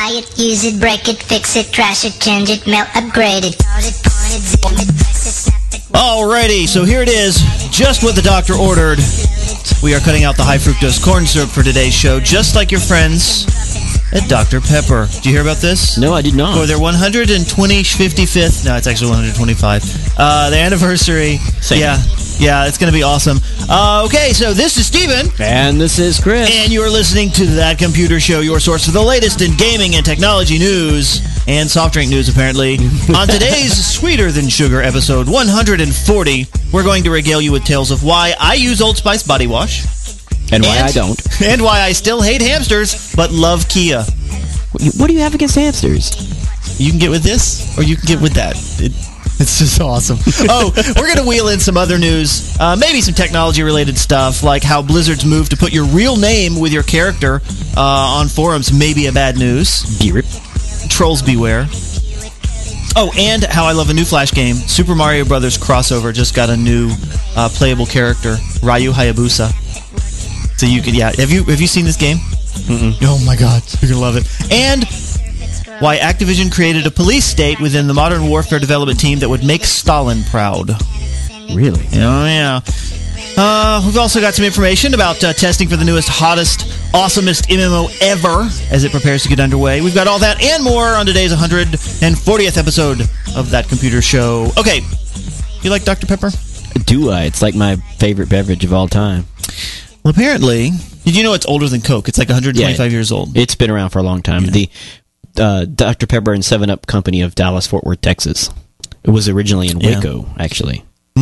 buy it, use it, break it, fix it, trash it, change it, mail, upgrade it, pause it, point it, zoom it, press it, snap it. Alrighty, so here it is, just what the doctor ordered. We are cutting out the high fructose corn syrup for today's show, just like your friends at Dr. Pepper. Did you hear about this? No, I did not. For their 155th, no, it's actually 125, the anniversary. Same. Yeah, it's going to be awesome. Okay, so this is Steven. And this is Chris. And you're listening to That Computer Show, your source for the latest in gaming and technology news, and soft drink news, apparently. On today's Sweeter Than Sugar episode 140, we're going to regale you with tales of why I use Old Spice body wash. And why I don't. And why I still hate hamsters, but love Kia. What do you have against hamsters? You can get with this, or you can get with that. It's just awesome. Oh, we're going to wheel in some other news, maybe some technology-related stuff, like how Blizzard's move to put your real name with your character on forums may be a bad news. Trolls beware. Oh, and how I love a new Flash game. Super Mario Brothers Crossover just got a new playable character, Ryu Hayabusa. So you could, have you seen this game? Mm-mm. Oh my god, you're going to love it. And why Activision created a police state within the Modern Warfare development team that would make Stalin proud. Really? Oh, yeah. We've also got some information about testing for the newest, hottest, awesomest MMO ever as it prepares to get underway. We've got all that and more on today's 140th episode of That Computer Show. Okay, you like Dr. Pepper? Do I? It's like my favorite beverage of all time. Well, apparently, did you know it's older than Coke? It's like 125 years old. It's been around for a long time. Yeah. The Dr. Pepper and 7-Up company of Dallas, Fort Worth, Texas. It was originally in Waco, actually.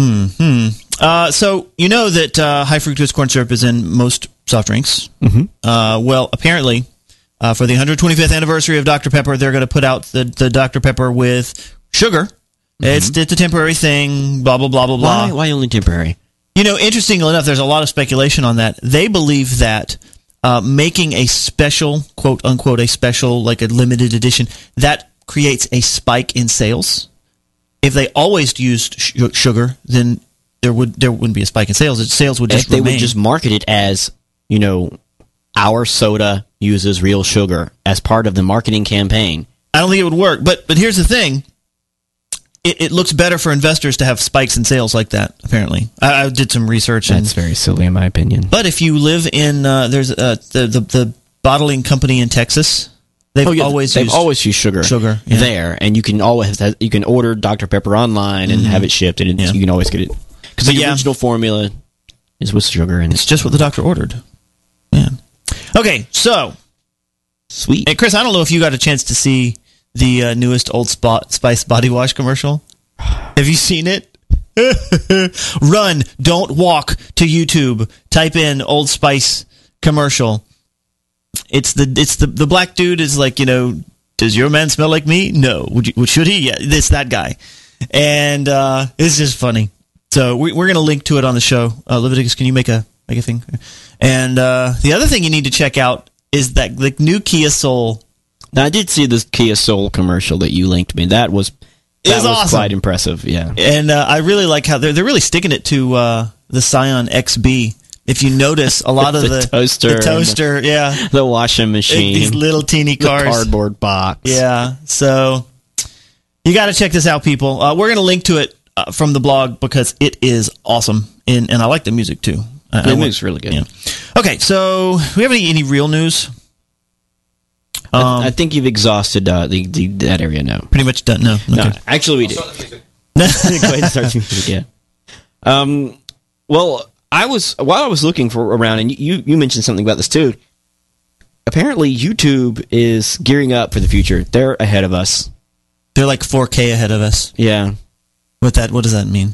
So, you know that high fructose corn syrup is in most soft drinks. Mm-hmm. Well, apparently, for the 125th anniversary of Dr. Pepper, they're going to put out the Dr. Pepper with sugar. Mm-hmm. It's a temporary thing, blah, blah, blah, blah, blah. Why only temporary? You know, interestingly enough, there's a lot of speculation on that. They believe that making a special, quote-unquote, a special, like a limited edition, that creates a spike in sales. If they always used sugar, then there wouldn't be a spike in sales. Sales would just remain. They would just market it as, our soda uses real sugar as part of the marketing campaign. I don't think it would work. But here's the thing. It looks better for investors to have spikes in sales like that, apparently. I did some research. That's very silly, in my opinion. But if you live in, there's the bottling company in Texas, they've always used sugar there, and you can order Dr. Pepper online and have it shipped, and you can always get it. Because the original formula is with sugar, and it's just what the doctor ordered. Yeah. Okay, so. Sweet. Hey, Chris, I don't know if you got a chance to see the newest Old Spice body wash commercial. Have you seen it? Run, don't walk to YouTube. Type in Old Spice commercial. It's the black dude is like, does your man smell like me? No. Should he? Yeah, it's that guy. And it's just funny. So we're going to link to it on the show. Leviticus, can you make a thing? And the other thing you need to check out is that the new Kia Soul. Now, I did see this Kia Soul commercial that you linked me. That was awesome. Quite impressive, yeah. And I really like how they're really sticking it to the Scion XB. If you notice, a lot of the toaster, the washing machine, these little teeny cars, the cardboard box. Yeah, so you got to check this out, people. We're going to link to it from the blog because it is awesome, and I like the music too. The music's really good. Yeah. Okay, so do we have any real news? I think you've exhausted that area now. Pretty much done. No, okay. No, actually we did. Go ahead and start the music again. Well, while I was looking around, and you mentioned something about this too. Apparently, YouTube is gearing up for the future. They're ahead of us. They're like 4K ahead of us. Yeah. What does that mean?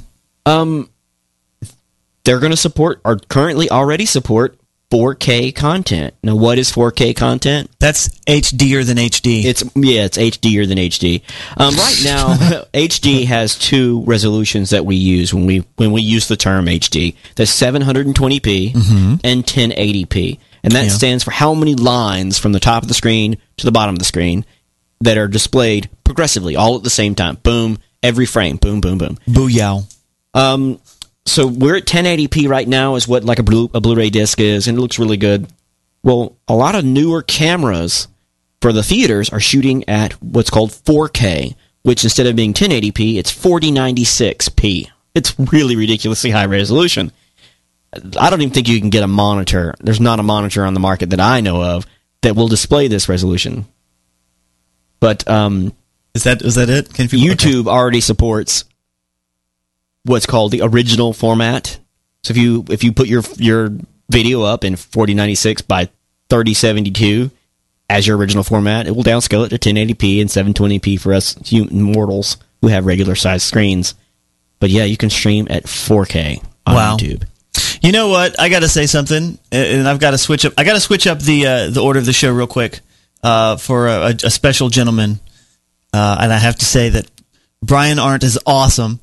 They're going to support, or currently already support, 4K content. Now, what is 4K content? That's HDer than HD. It's HDer than HD. Right now, HD has two resolutions that we use when we use the term HD. That's 720p and 1080p. And that stands for how many lines from the top of the screen to the bottom of the screen that are displayed progressively, all at the same time. Boom, every frame. Boom, boom, boom. Booyah. So we're at 1080p right now is what like a Blu-ray disc is, and it looks really good. Well, a lot of newer cameras for the theaters are shooting at what's called 4K, which instead of being 1080p, it's 4096p. It's really ridiculously high resolution. I don't even think you can get a monitor. There's not a monitor on the market that I know of that will display this resolution. But is that it? YouTube already supports what's called the original format. So if you put your video up in 4096 by 3072 as your original format, it will downscale it to 1080p and 720p for us mortals who have regular sized screens. But yeah, you can stream at 4K on YouTube. You know what? I got to say something, and I've got to switch up. I got to switch up the order of the show real quick for a special gentleman, and I have to say that Brian Arndt is awesome.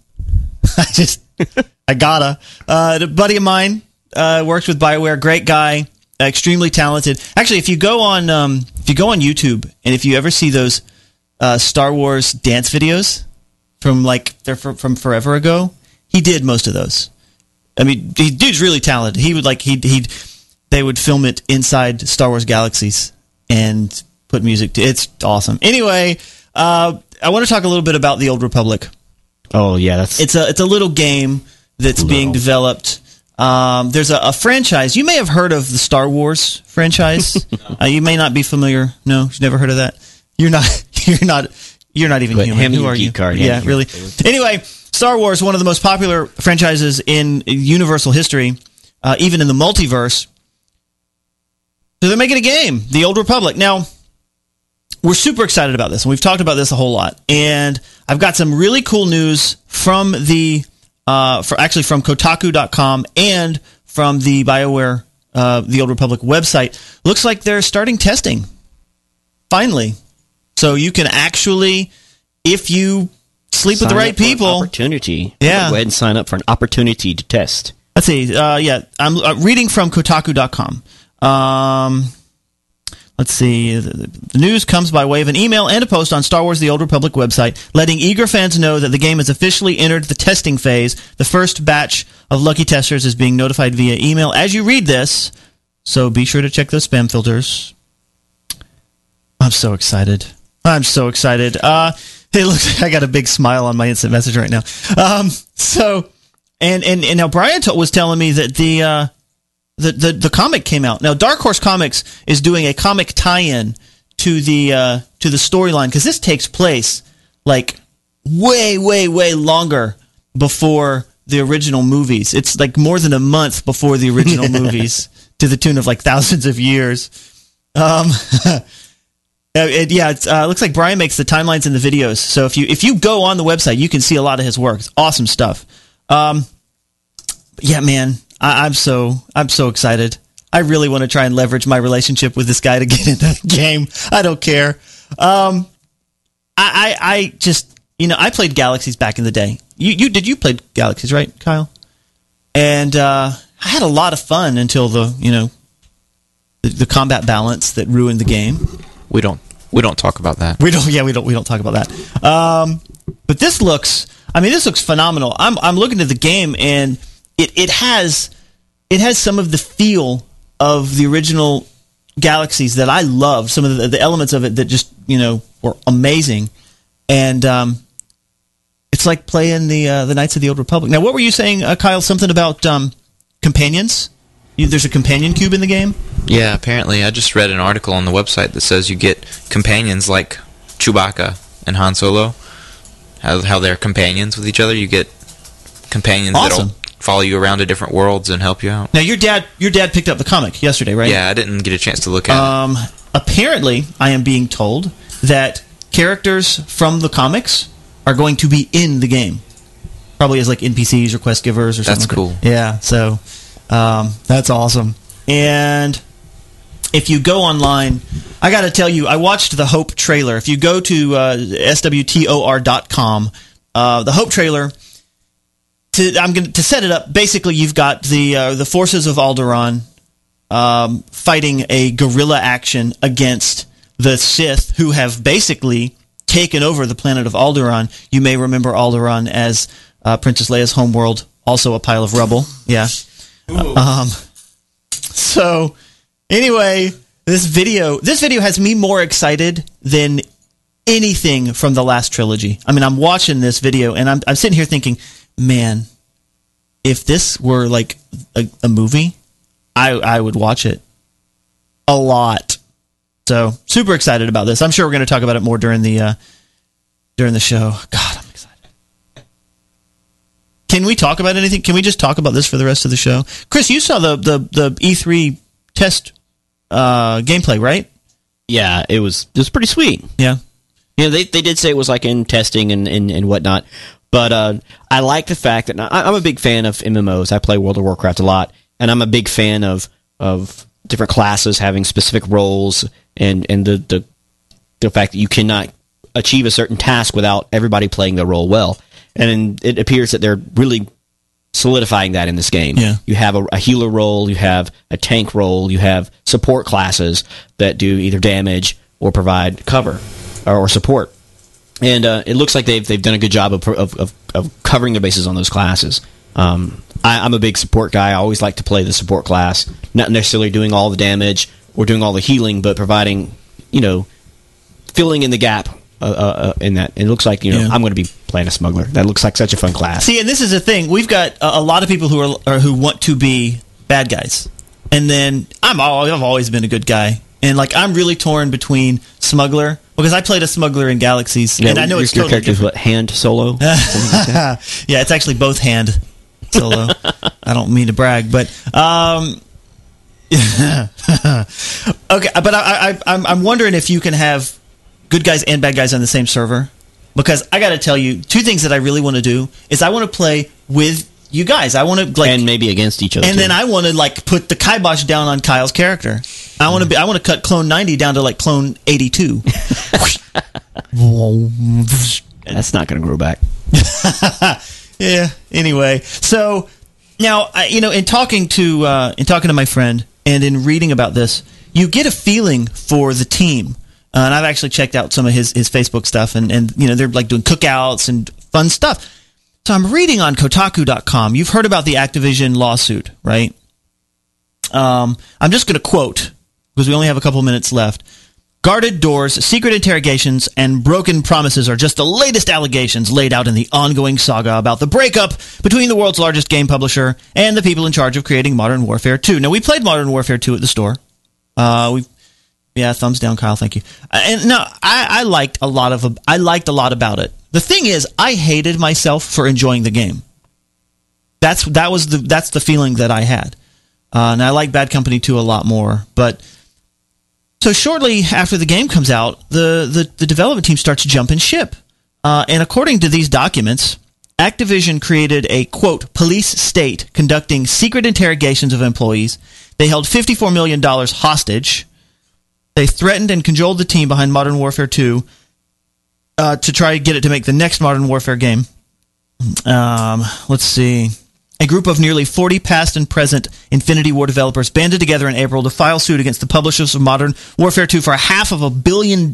I gotta. A buddy of mine works with BioWare, great guy, extremely talented. Actually, if you go on YouTube and if you ever see those Star Wars dance videos from forever ago, he did most of those. I mean, dude's really talented. He would they would film it inside Star Wars Galaxies and put music to it. It's awesome. Anyway, I want to talk a little bit about the Old Republic. Oh yeah, it's a little game that's being developed. There's a franchise. You may have heard of the Star Wars franchise. You may not be familiar. No, you've never heard of that. You're not even human. Who are you? Card, yeah, really. Anyway, Star Wars, one of the most popular franchises in Universal history, even in the multiverse. So they're making a game, The Old Republic. Now, we're super excited about this, and we've talked about this a whole lot. And I've got some really cool news from from Kotaku.com and from the BioWare, The Old Republic website. Looks like they're starting testing, finally. So you can actually, if you sleep with the right people, opportunity. Yeah, go ahead and sign up for an opportunity to test. Let's see. I'm reading from Kotaku.com. Let's see. The news comes by way of an email and a post on Star Wars The Old Republic website, letting eager fans know that the game has officially entered the testing phase. The first batch of lucky testers is being notified via email as you read this, so be sure to check those spam filters. I'm so excited. Hey, look, I got a big smile on my instant message right now. And now Brian was telling me that the comic came out. Now Dark Horse Comics is doing a comic tie-in to the storyline, because this takes place like way longer before the original movies. It's like more than a month before the original movies, to the tune of like thousands of years. It looks like Brian makes the timelines and the videos. So if you go on the website, you can see a lot of his work. It's awesome stuff. Yeah, man, I'm so excited. I really want to try and leverage my relationship with this guy to get into the game. I don't care. I just, I played Galaxies back in the day. You played Galaxies, right, Kyle? And I had a lot of fun until the combat balance that ruined the game. We don't talk about that. We don't talk about that. But this looks phenomenal. I'm looking at the game, and it has some of the feel of the original Galaxies that I loved. Some of the elements of it that just were amazing, and it's like playing the Knights of the Old Republic. Now, what were you saying, Kyle? Something about companions? There's a companion cube in the game? Yeah, apparently. I just read an article on the website that says you get companions like Chewbacca and Han Solo. How they're companions with each other. You get companions that'll follow you around to different worlds and help you out. Now, your dad picked up the comic yesterday, right? Yeah, I didn't get a chance to look at it. Apparently, I am being told that characters from the comics are going to be in the game. Probably as like NPCs or quest givers or something. That's cool. Yeah, so that's awesome. And if you go online, I got to tell you, I watched the Hope trailer. If you go to swtor.com, the Hope trailer, to set it up, basically you've got the forces of Alderaan fighting a guerrilla action against the Sith, who have basically taken over the planet of Alderaan. You may remember Alderaan as Princess Leia's homeworld, also a pile of rubble. Yeah. So, anyway, This video has me more excited than anything from the last trilogy. I mean, I'm watching this video and I'm sitting here thinking, man, if this were like a movie, I would watch it a lot. So super excited about this. I'm sure we're going to talk about it more during the show. God, I'm excited. Can we talk about anything? Can we just talk about this for the rest of the show? Chris, you saw the E3 test gameplay, right? Yeah, it was pretty sweet. Yeah. They did say it was like in testing and whatnot, but I like the fact that I'm a big fan of MMOs. I play World of Warcraft a lot, and I'm a big fan of different classes having specific roles, and the fact that you cannot achieve a certain task without everybody playing their role well. And it appears that they're really solidifying that in this game. Yeah. You have a healer role, you have a tank role, you have support classes that do either damage or provide cover or support. And it looks like they've done a good job of covering their bases on those classes. I'm a big support guy. I always like to play the support class, not necessarily doing all the damage or doing all the healing, but providing, filling in the gap in that. It looks like I'm going to be playing a smuggler. That looks like such a fun class. See, and this is the thing. We've got a lot of people who want to be bad guys, and then I've always been a good guy, and like I'm really torn between smuggler because I played a smuggler in Galaxies, and I know it's your totally character's different. what, hand solo. Yeah, it's actually both hand solo. I don't mean to brag, but okay. But I'm wondering if you can have good guys and bad guys on the same server, because I got to tell you, two things that I really want to do is I want to play with you guys. I want to and maybe against each other. And then I want to put the kibosh down on Kyle's character. I want to cut clone 90 down to clone 82. That's not going to grow back. Yeah. Anyway, so now in talking to my friend and in reading about this, you get a feeling for the team. And I've actually checked out some of his Facebook stuff, and they're doing cookouts and fun stuff. So I'm reading on Kotaku.com. You've heard about the Activision lawsuit, right? I'm just going to quote, because we only have a couple minutes left. Guarded doors, secret interrogations, and broken promises are just the latest allegations laid out in the ongoing saga about the breakup between the world's largest game publisher and the people in charge of creating Modern Warfare 2. Now, we played Modern Warfare 2 at the store. Yeah, thumbs down, Kyle. Thank you. And no, I liked a lot about it. The thing is, I hated myself for enjoying the game. That's the feeling that I had. And I like Bad Company 2 a lot more. But so shortly after the game comes out, the development team starts jumping ship. And according to these documents, Activision created a, quote, police state conducting secret interrogations of employees. They held $54 million hostage. They threatened and cajoled the team behind Modern Warfare 2 to try to get it to make the next Modern Warfare game. Let's see. A group of nearly 40 past and present Infinity War developers banded together in April to file suit against the publishers of Modern Warfare 2 for $500 million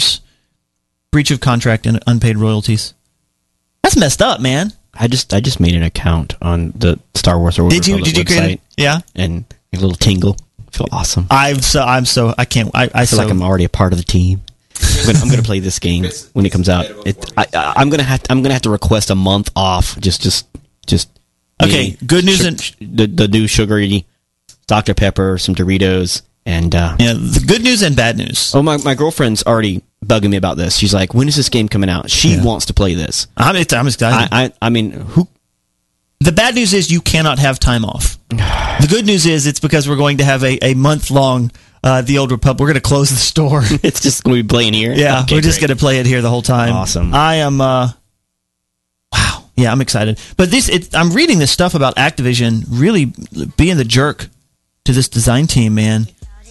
breach of contract and unpaid royalties. That's messed up, man. I just made an account on the Star Wars Old Republic Did you website. create it? Yeah. And a little tingle. I feel awesome. I feel like I'm already a part of the team. I'm going to play this game when it comes out. I'm going to have to request a month off. Just. Okay. Good news and the new sugary Dr. Pepper, some Doritos, and the good news and bad news. Oh, my girlfriend's already bugging me about this. She's like, "When is this game coming out?" She wants to play this. I'm excited. I mean, who? The bad news is you cannot have time off. The good news is it's because we're going to have a month-long The Old Republic. We're going to close the store. It's just going to be playing here? Yeah, okay, we're just going to play it here the whole time. Awesome. I am, wow. Yeah, I'm excited. But I'm reading this stuff about Activision really being the jerk to this design team, man.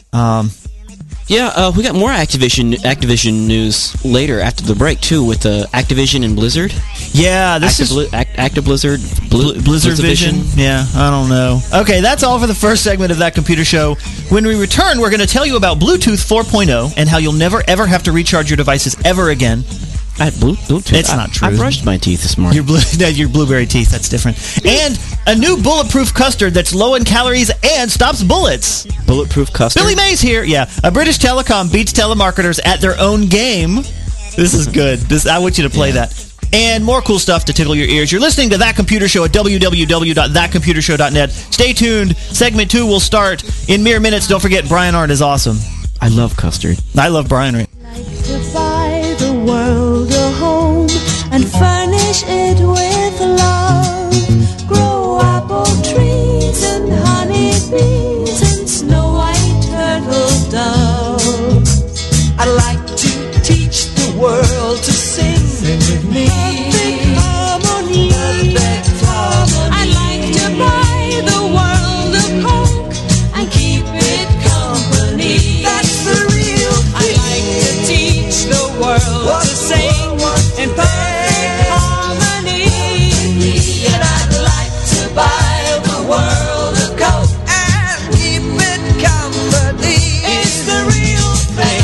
Yeah, we got more Activision news later after the break too, with Activision and Blizzard. Yeah, this is Active Blizzard, Blizzard Vision. Yeah, I don't know. Okay, that's all for the first segment of That Computer Show. When we return, we're going to tell you about Bluetooth 4.0 and how you'll never ever have to recharge your devices ever again. Bluetooth. It's not true. I brushed my teeth this morning. Your blueberry teeth, that's different. And a new bulletproof custard that's low in calories and stops bullets. Bulletproof custard? Billy Mays here. Yeah, a British telecom beats telemarketers at their own game. This is good. I want you to play that. And more cool stuff to tickle your ears. You're listening to That Computer Show at www.thatcomputershow.net. Stay tuned. Segment 2 will start in mere minutes. Don't forget, Brian Arndt is awesome. I love custard. I love Brian Arndt. Like to buy the world a home and furnish it with love. Grow apple trees and honeybees and snow white turtle doves. I'd like to teach the world to sing with me. Perfect harmony. Perfect harmony. I'd like to buy the world a Coke and keep it company. That's the real I'd like to teach the world to sing in perfect harmony. And I'd like to buy the world a Coke and keep it company. It's the real thing.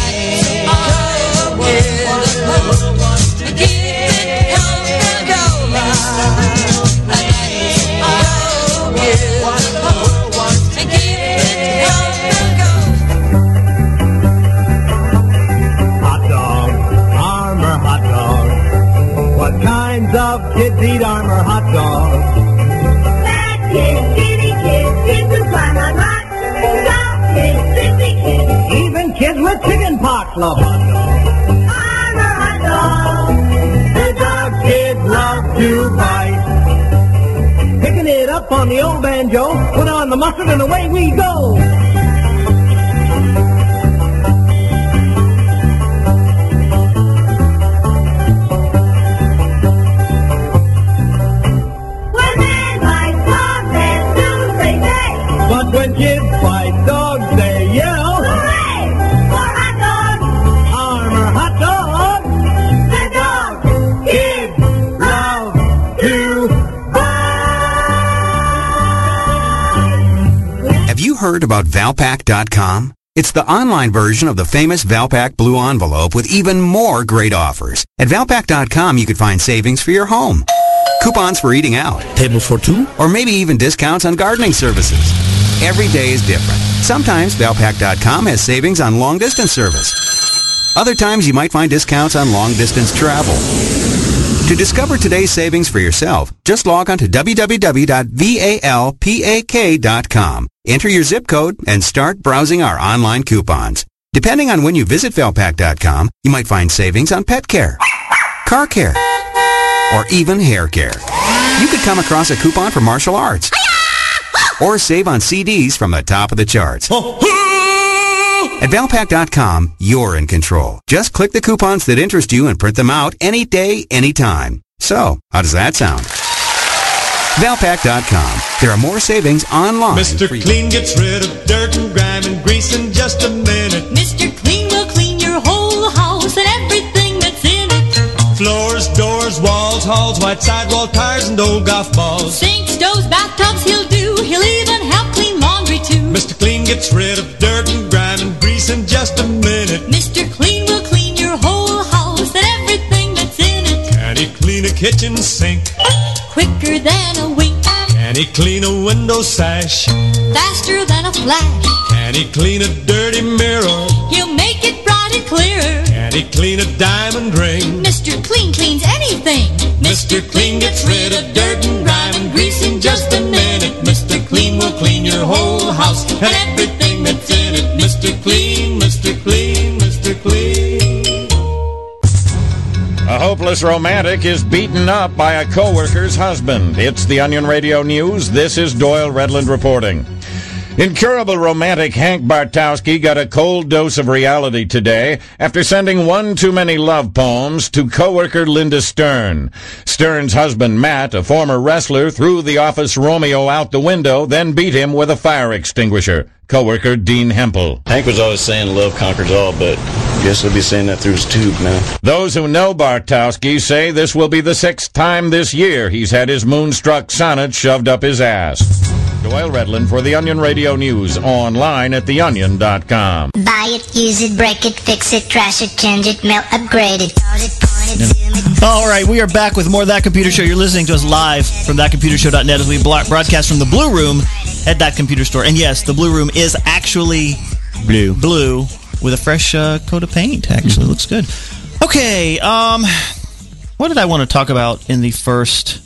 Of kids eat Armour hot dogs. Fat kids, skinny kids, kids who climb on rocks, soft kids, crispy kids. Even kids with chicken pox love hot dogs. Armour hot dogs. The dog kids love to bite. Picking it up on the old banjo, put on the mustard and away we go. But when kids fight dogs, they yell, Hooray! For hot dogs! Armour hot dogs! The dogs! Kids love to buy! Have you heard about Valpak.com? It's the online version of the famous Valpak Blue Envelope with even more great offers. At Valpak.com, you can find savings for your home, coupons for eating out, Table for two? or maybe even discounts on gardening services. Every day is different. Sometimes Valpak.com has savings on long-distance service. Other times you might find discounts on long-distance travel. To discover today's savings for yourself, just log on to www.valpak.com. Enter your zip code and start browsing our online coupons. Depending on when you visit Valpak.com, you might find savings on pet care, car care, or even hair care. You could come across a coupon for martial arts, or save on CDs from the top of the charts. At Valpak.com, you're in control. Just click the coupons that interest you and print them out any day, anytime. So, how does that sound? Valpak.com. There are more savings online. Mr. Clean gets rid of dirt and grime and grease in just a minute. Mr. Clean will clean your whole house and everything that's in it. Floors, doors, walls, halls, white sidewall tires, and old golf balls. Sinks, stoves, bathtubs he'll do. He'll even help clean laundry too. Mr. Clean gets rid of dirt and grime and grease in just a minute. Mr. Clean will clean your whole house and everything that's in it. Can he clean a kitchen sink? Quicker than a wink. Can he clean a window sash? Faster than a flash. Can he clean a dirty mirror? He'll make it bright and clear. Can he clean a diamond ring? Mr. Clean cleans anything. Mr. Clean gets rid of dirt and grime and grease in just a minute. Mr. Clean will clean your whole house and everything that's in it. Mr. Clean, Mr. Clean, Mr. Clean. A hopeless romantic is beaten up by a co-worker's husband. It's the Onion Radio News. This is Doyle Redland reporting. Incurable romantic Hank Bartowski got a cold dose of reality today after sending one too many love poems to co-worker Linda Stern. Stern's husband, Matt, a former wrestler, threw the office Romeo out the window, then beat him with a fire extinguisher. Co-worker Dean Hempel. Hank was always saying love conquers all, but I guess he'll be saying that through his tube now. Those who know Bartowski say this will be the 6th time this year he's had his moonstruck sonnet shoved up his ass. Doyle Redland for the Onion Radio News, online at theonion.com. Buy it, use it, break it, fix it, trash it, change it, mail, upgrade it, toss it, point it, zoom All right, we are back with more of That Computer Show. You're listening to us live from thatcomputershow.net as we broadcast from the Blue Room at That Computer Store. And yes, the Blue Room is actually blue with a fresh coat of paint. Actually, looks good. Okay, what did I want to talk about in the first?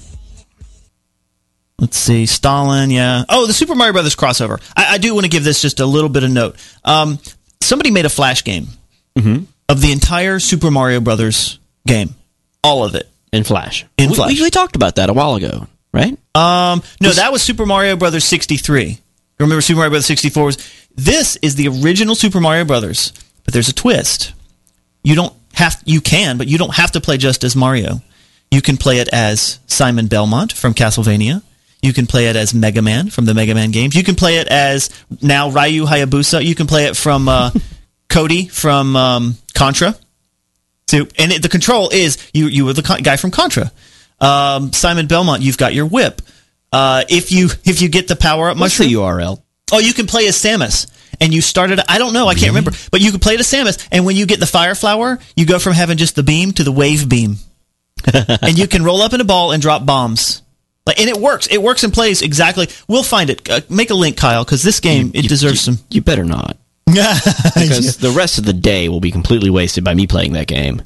Let's see, Stalin, yeah. Oh, the Super Mario Brothers crossover. I do want to give this just a little bit of note. Somebody made a Flash game of the entire Super Mario Brothers game. All of it. In Flash. Flash. We talked about that a while ago, right? No, that was Super Mario Brothers 63. Remember Super Mario Brothers 64 was... This is the original Super Mario Brothers, but there's a twist. You can, but you don't have to play just as Mario. You can play it as Simon Belmont from Castlevania. You can play it as Mega Man from the Mega Man games. You can play it as now Ryu Hayabusa. You can play it from Cody from Contra. So, and the control is you were the guy from Contra. Simon Belmont, you've got your whip. If you get the power up mushroom, the URL? Oh, you can play as Samus, and you started. I don't know, I can't remember, but you can play it as Samus. And when you get the fire flower, you go from having just the beam to the wave beam, and you can roll up in a ball and drop bombs. And it works. It works and plays exactly. We'll find it. Make a link, Kyle, because this game deserves some. You better not. Because the rest of the day will be completely wasted by me playing that game.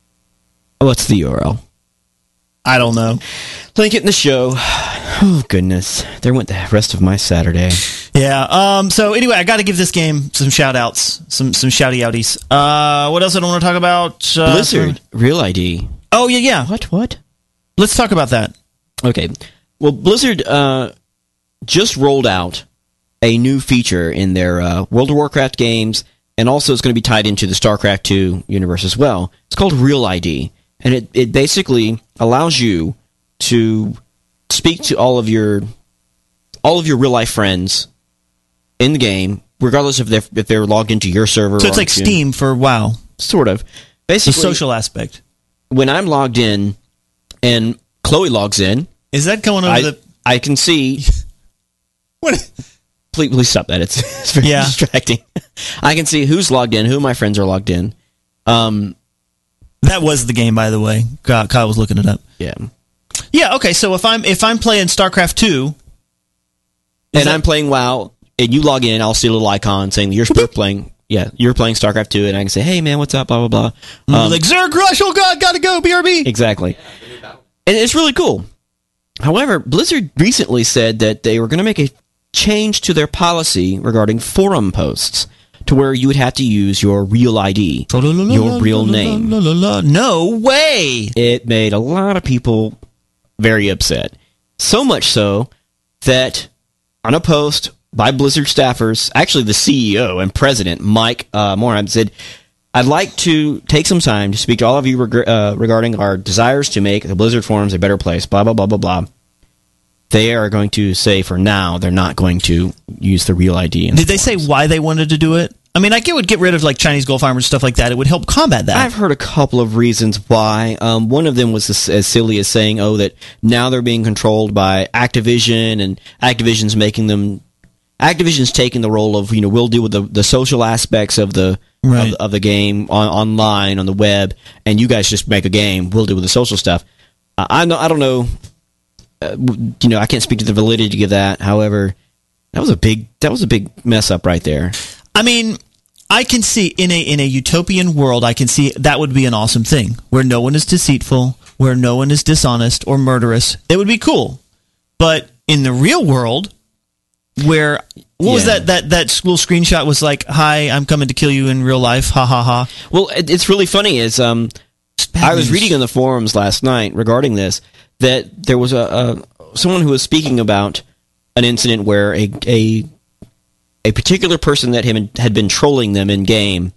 What's the URL? I don't know. Link it in the show. Oh, goodness. There went the rest of my Saturday. Yeah. So, anyway, I got to give this game some shout-outs. Some shouty-outies. What else I don't want to talk about? Blizzard. Real ID. Oh, yeah. What? Let's talk about that. Okay. Well, Blizzard just rolled out a new feature in their World of Warcraft games, and also it's going to be tied into the StarCraft 2 universe as well. It's called Real ID, and it basically allows you to speak to all of your real-life friends in the game, regardless if they're logged into your server. So it's like Steam for WoW. Sort of. Basically, the social aspect. When I'm logged in, and Chloe logs in... Is that going over I can see... What... Please stop that. It's very distracting. I can see who's logged in, who my friends are logged in. That was the game, by the way. Kyle was looking it up. Yeah. Yeah, okay, so if I'm playing StarCraft 2... And I'm playing WoW, and you log in, I'll see a little icon saying you're playing... Yeah, you're playing StarCraft 2, and I can say, hey, man, what's up, blah, blah, blah. Like, Zerg Rush, oh god, gotta go, BRB! Exactly. And it's really cool. However, Blizzard recently said that they were going to make a change to their policy regarding forum posts to where you would have to use your real ID, your real name. No way! It made a lot of people very upset. So much so that on a post by Blizzard staffers, actually the CEO and president, Mike Moran, said, I'd like to take some time to speak to all of you regarding our desires to make the Blizzard forums a better place, blah, blah, blah, blah, blah. They are going to say, for now, they're not going to use the real ID. Did they say why they wanted to do it? I mean, it would get rid of like Chinese gold farmers and stuff like that. It would help combat that. I've heard a couple of reasons why. One of them was as silly as saying, that now they're being controlled by Activision, and Activision's taking the role of, we'll deal with the social aspects of the of the game online on the web, and you guys just make a game. We'll deal with the social stuff. I don't know. I can't speak to the validity of that. However, that was a big mess up right there. I mean, I can see in a utopian world, I can see that would be an awesome thing where no one is deceitful, where no one is dishonest or murderous. It would be cool. But in the real world, where was that little screenshot was like, "Hi, I'm coming to kill you in real life." Ha ha ha. Well, it's really funny. Is I was reading on the forums last night regarding this that there was someone who was speaking about an incident where a particular person that had been trolling them in game,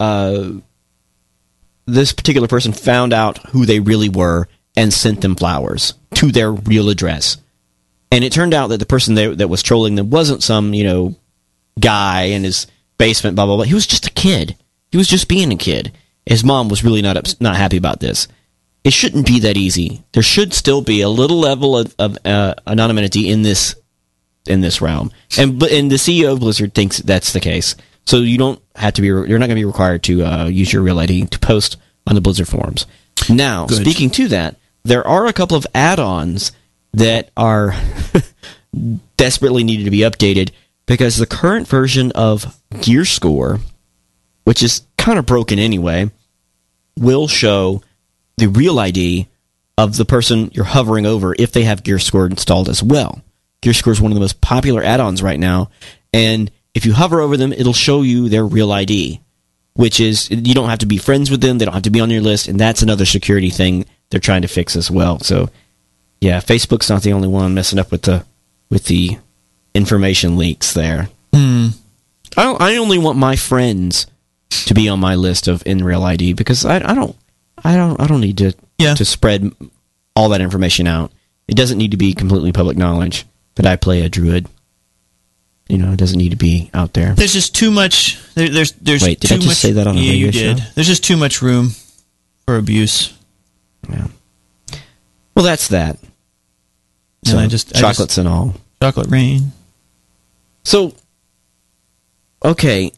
this particular person found out who they really were and sent them flowers to their real address. And it turned out that the person that was trolling them wasn't some, guy in his basement, blah, blah, blah. He was just a kid. He was just being a kid. His mom was really not happy about this. It shouldn't be that easy. There should still be a little level of anonymity in this realm. And the CEO of Blizzard thinks that's the case. So you don't have to be. You're not going to be required to use your real ID to post on the Blizzard forums. Now, speaking to that, there are a couple of add-ons that are desperately needed to be updated because the current version of Gear Score, which is kind of broken anyway, will show the real ID of the person you're hovering over if they have Gear Score installed as well. Gear Score is one of the most popular add-ons right now, and if you hover over them, it'll show you their real ID, which is, you don't have to be friends with them, they don't have to be on your list, and that's another security thing they're trying to fix as well. So, yeah, Facebook's not the only one messing up with the information leaks there. I only want my friends to be on my list of in real ID because I don't need to spread all that information out. It doesn't need to be completely public knowledge that I play a druid. You know, it doesn't need to be out there. There's just too much. There's Wait, did too I just much, say that on a radio you did. show? There's just too much room for abuse. Yeah. Well, that's that. So, chocolates and all. Chocolate rain. So, okay.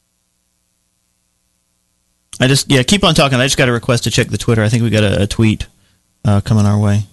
Keep on talking. I just got a request to check the Twitter. I think we got a tweet coming our way.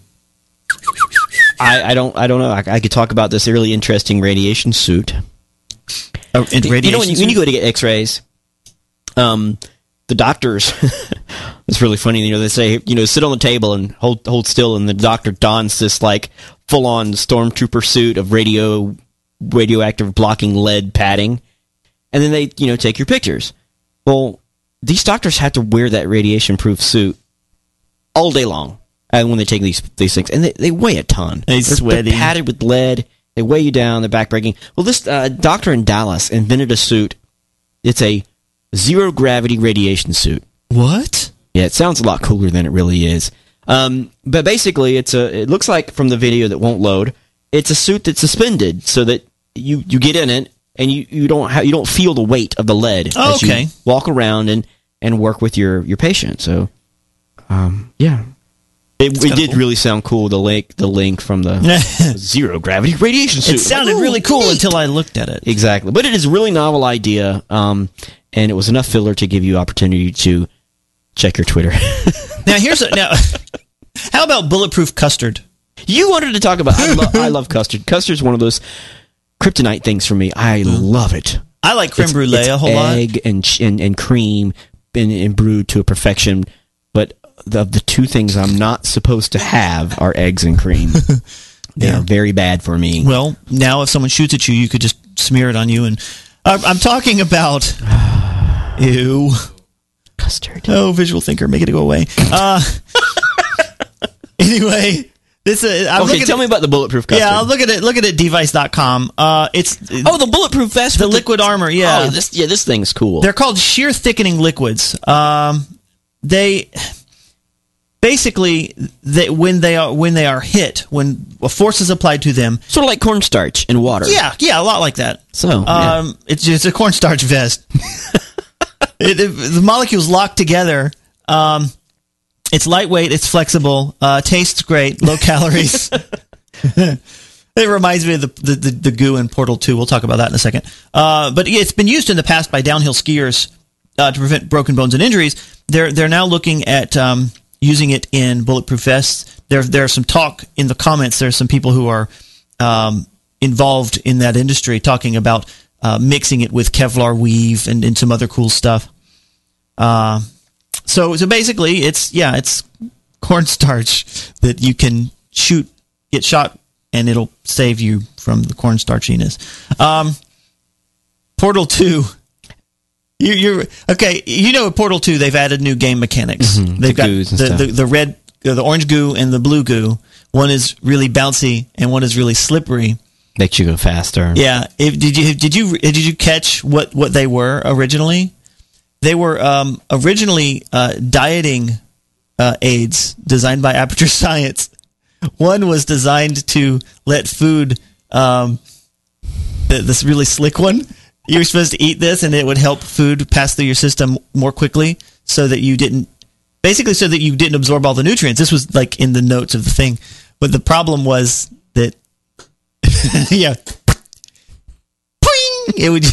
I don't know. I could talk about this really interesting radiation suit. Radiation when you go to get X-rays, the doctors. It's really funny. You know, they say, sit on the table and hold still, and the doctor dons this like full-on stormtrooper suit of radioactive blocking lead padding, and then they take your pictures. Well, these doctors have to wear that radiation-proof suit all day long. And when they take these things, and they weigh a ton. They're sweaty. They're padded with lead. They weigh you down. They're backbreaking. Well, this doctor in Dallas invented a suit. It's a zero-gravity radiation suit. What? Yeah, it sounds a lot cooler than it really is. But basically, it looks like from the video that won't load, it's a suit that's suspended so that you get in it and you don't feel the weight of the lead as you walk around and work with your patient. So, yeah. It did cool. really sound cool, the link from the zero-gravity radiation suit. It sounded really cool until I looked at it. Exactly. But it is a really novel idea, and it was enough filler to give you opportunity to check your Twitter. Now, how about bulletproof custard? You wanted to talk about... I love custard. Custard's one of those kryptonite things for me. I love it. I like creme brulee a whole lot. Egg and cream and brewed to a perfection, but... the two things I'm not supposed to have are eggs and cream. They are very bad for me. Well, now if someone shoots at you, you could just smear it on you. And I'm talking about ew custard. Oh, visual thinker, make it go away. Anyway, this tell me about the bulletproof custard. Yeah, I'll look at it. Look at it. Device.com. It's the bulletproof vest, the liquid armor. Yeah, this thing's cool. They're called shear thickening liquids. They. Basically, when they are hit, when a force is applied to them, sort of like cornstarch in water. Yeah, a lot like that. So, it's a cornstarch vest. The molecules lock together. It's lightweight. It's flexible. Tastes great. Low calories. It reminds me of the goo in Portal 2. We'll talk about that in a second. But it's been used in the past by downhill skiers to prevent broken bones and injuries. They're now looking at using it in bulletproof vests. There's some talk in the comments. There's some people who are involved in that industry talking about mixing it with Kevlar weave and some other cool stuff. So basically, it's cornstarch that you can get shot, and it'll save you from the cornstarchiness. Portal 2. You're okay. At Portal 2, they've added new game mechanics. They've got the red, the orange goo, and the blue goo. One is really bouncy, and one is really slippery. Makes you go faster. Yeah. Did you catch what they were originally? They were originally dieting aids designed by Aperture Science. One was designed to let food. This really slick one. You were supposed to eat this, and it would help food pass through your system more quickly, so that you didn't absorb all the nutrients. This was like in the notes of the thing, but the problem was that, yeah, it would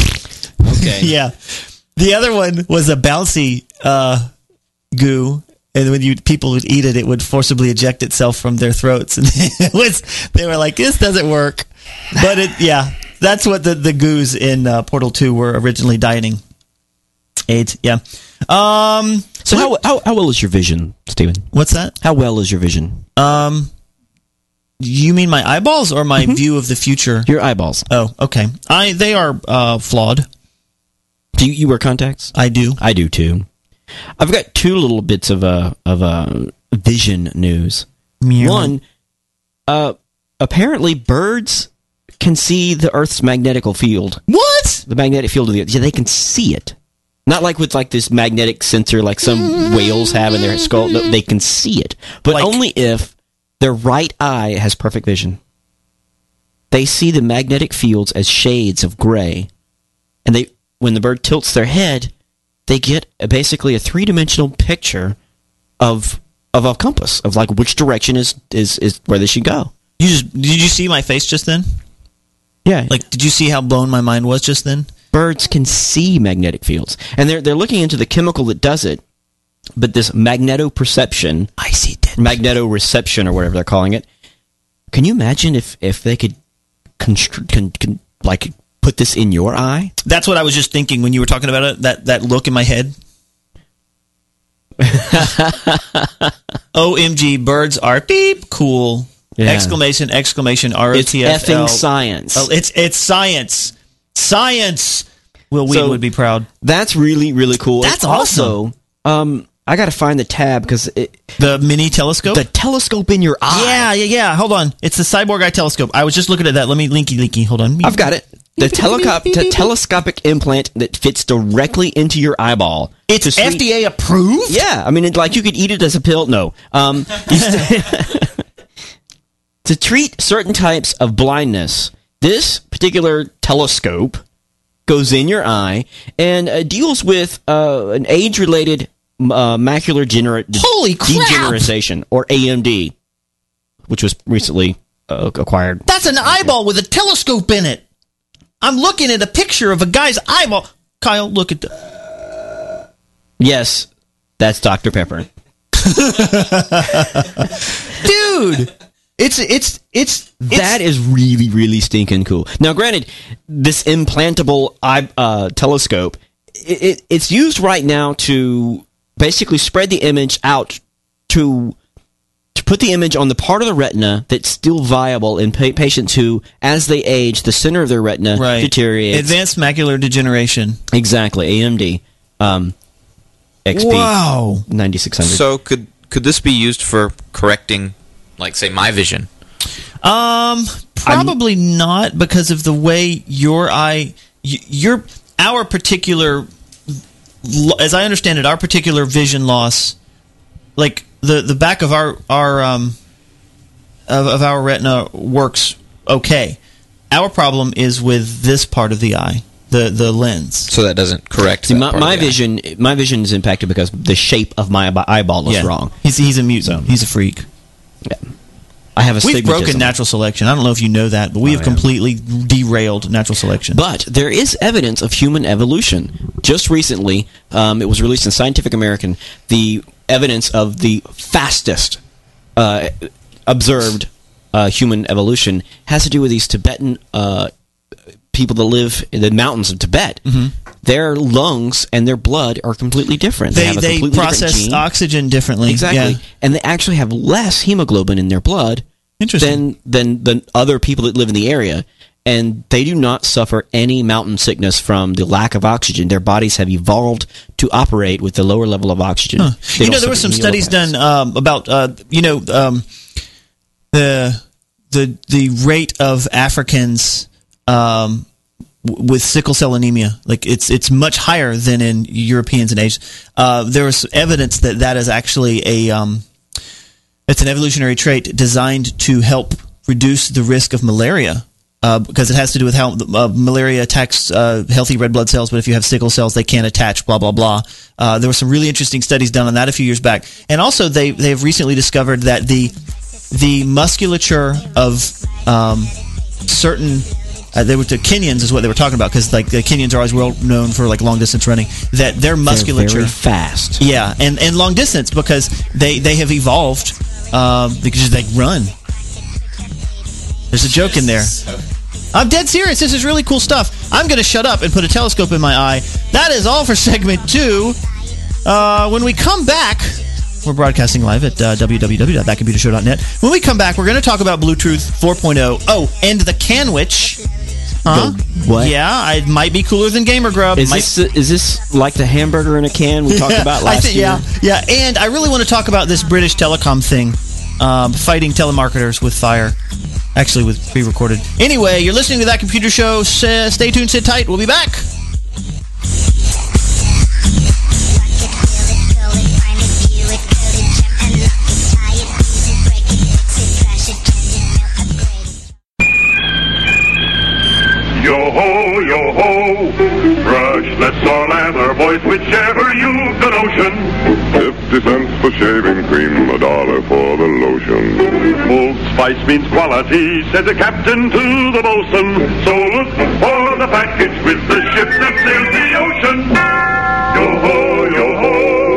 just okay, yeah. The other one was a bouncy goo, And when people would eat it, it would forcibly eject itself from their throats. And they were like, this doesn't work. But that's what the goos in Portal 2 were originally dieting. AIDS, yeah. So how well is your vision, Stephen? What's that? How well is your vision? You mean my eyeballs or my view of the future? Your eyeballs. Oh, okay. They are flawed. Do you wear contacts? I do. I do too. I've got two little bits of vision news. One, apparently birds can see the Earth's magnetical field. What? The magnetic field of the Earth. Yeah, they can see it. Not like with this magnetic sensor like some whales have in their skull. No, they can see it, but only if their right eye has perfect vision. They see the magnetic fields as shades of gray, and when the bird tilts their head, they get basically a three-dimensional picture of a compass of which direction is where they should go. Did you see my face just then? Yeah. Did you see how blown my mind was just then? Birds can see magnetic fields, and they're looking into the chemical that does it. But this magnetoperception, I see dead magnetoreception, or whatever they're calling it. Can you imagine if they could put this in your eye? That's what I was just thinking when you were talking about it. That look in my head. OMG, birds are beep cool. Yeah. Exclamation, ROTFL. It's effing science. Oh, it's science. Science! Will Wheaton would be proud. That's really, really cool. That's awesome. Also, I got to find the tab because the mini telescope? The telescope in your eye. Yeah. Hold on. It's the Cyborg Eye telescope. I was just looking at that. Let me linky. Hold on. I've got it. The telescopic implant that fits directly into your eyeball. It's FDA approved? Yeah. I mean, you could eat it as a pill. No. To treat certain types of blindness, this particular telescope goes in your eye and deals with an age-related macular degeneration, or AMD, which was recently acquired. That's an eyeball with a telescope in it. I'm looking at a picture of a guy's eyeball. Kyle, look at the... Yes, that's Dr. Pepper. Dude! That is really, really stinking cool. Now, granted, this implantable telescope, it's used right now to basically spread the image out to put the image on the part of the retina that's still viable in patients who, as they age, the center of their retina deteriorates. Advanced macular degeneration. Exactly, AMD. XP. Wow. 9600. So could this be used for correcting, say, my vision? Probably not, because of the way your eye, our particular, as I understand it, our particular vision loss, the back of our retina works okay. Our problem is with this part of the eye, the lens. So that doesn't correct. See, my vision is impacted because the shape of my eyeball is wrong. He's a mutant. He's a freak. Yeah. I have We've broken natural selection. I don't know if you know that, but we have completely derailed natural selection. But there is evidence of human evolution. Just recently, it was released in Scientific American, the evidence of the fastest observed human evolution has to do with these Tibetan people that live in the mountains of Tibet. Mm-hmm. Their lungs and their blood are completely different. They have a completely process different gene. Oxygen differently. Exactly. Yeah. And they actually have less hemoglobin in their blood than other people that live in the area. And they do not suffer any mountain sickness from the lack of oxygen. Their bodies have evolved to operate with the lower level of oxygen. Huh. There were some studies done about the rate of Africans with sickle cell anemia. It's much higher than in Europeans and Asians. There was evidence that is actually it's an evolutionary trait designed to help reduce the risk of malaria. Because it has to do with how malaria attacks healthy red blood cells, but if you have sickle cells, they can't attach, blah, blah, blah. There were some really interesting studies done on that a few years back. And also, they have recently discovered that the musculature of certain they were to Kenyans is what they were talking about, because like the Kenyans are always well known for like long distance running. That their musculature, They're very fast. yeah, and long distance, because they have evolved because they run. There's a joke in there. I'm dead serious. This is really cool stuff. I'm going to shut up and put a telescope in my eye. That is all for segment 2. When we come back, we're broadcasting live at www.thatcomputershow.net. When we come back, we're going to talk about Bluetooth 4.0. Oh, and the Canwich. Huh? What? Yeah, it might be cooler than Gamer Grub. Is this like the hamburger in a can we talked about last year? Yeah, and I really want to talk about this British Telecom thing, fighting telemarketers with fire. Actually, with pre-recorded. Anyway, you're listening to That Computer Show. Stay tuned, sit tight. We'll be back. Yo-ho, yo-ho, brush, let's all add our voice, whichever you've the notion. 50 cents for shaving cream, $1 for the lotion. Old Spice means quality, said the captain to the bosun. So look for the package with the ship that sails the ocean. Yo-ho, yo-ho.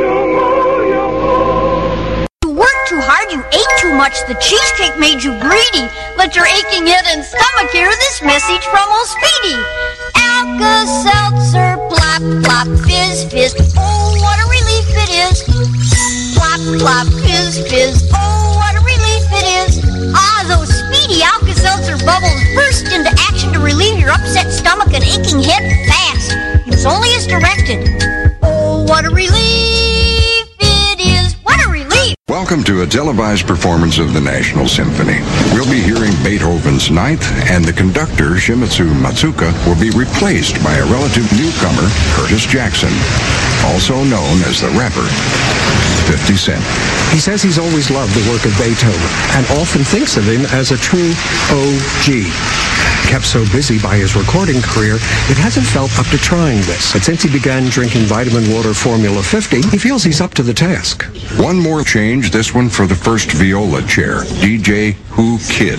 You worked too hard, you ate too much, the cheesecake made you greedy. Let your aching head and stomach hear this message from old Speedy. Alka-Seltzer, plop, plop, fizz, fizz, oh, what a relief it is. Plop, plop, fizz, fizz, oh, what a relief it is. Ah, those Speedy Alka-Seltzer bubbles burst into action to relieve your upset stomach and aching head fast. Use only as directed. Oh, what a relief it is. What a relief. Welcome to a televised performance of the National Symphony. We'll be hearing Beethoven's Ninth, and the conductor, Shimizu Matsuka, will be replaced by a relative newcomer, Curtis Jackson, also known as the rapper, 50 Cent. He says he's always loved the work of Beethoven and often thinks of him as a true OG. Kept so busy by his recording career, it hasn't felt up to trying this. But since he began drinking vitamin water Formula 50, he feels he's up to the task. One more change, this one for the first viola chair, DJ Who Kid.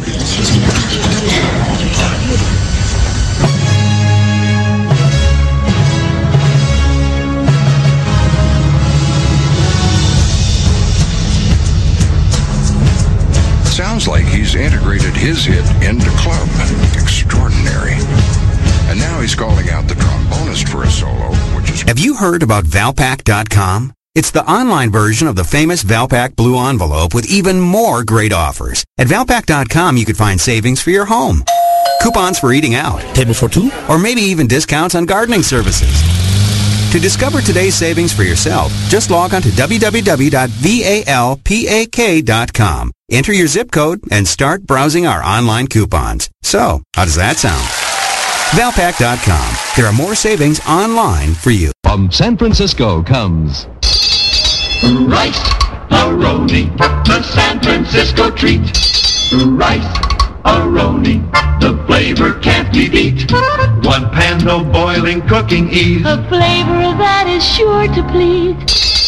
Sounds like he's integrated his hit into club. Extraordinary. And now he's calling out the trombonist for a solo, which is... Have you heard about Valpak.com? It's the online version of the famous Valpak Blue Envelope with even more great offers. At Valpak.com, you could find savings for your home, coupons for eating out, table for two, or maybe even discounts on gardening services. To discover today's savings for yourself, just log on to www.valpak.com. Enter your zip code and start browsing our online coupons. So, how does that sound? Valpak.com. There are more savings online for you. From San Francisco comes Rice-A-Roni, the San Francisco treat. Rice-A-Roni, the flavor can't be beat. One pan, no boiling, cooking ease. A flavor that is sure to please.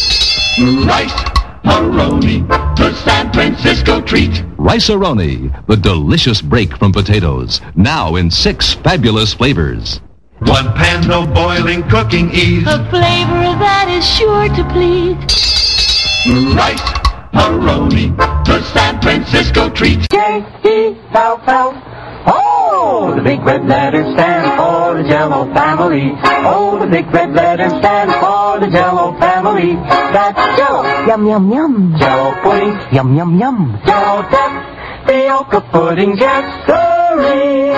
Rice-A-Roni, the San Francisco treat. Rice-A-Roni, the delicious break from potatoes, now in 6 fabulous flavors. One pan, no boiling, cooking ease. A flavor that is sure to please. Rice-A-Roni, the San Francisco treat. J-E-L-L. Oh, the big red letters stand for the Jell-O family. Oh, the big red letters stand for the Jell-O family. That's Jell-O, yum, yum, yum. Jell-O pudding, yum, yum, yum. Jell-O tapioca pudding, yes, sirree.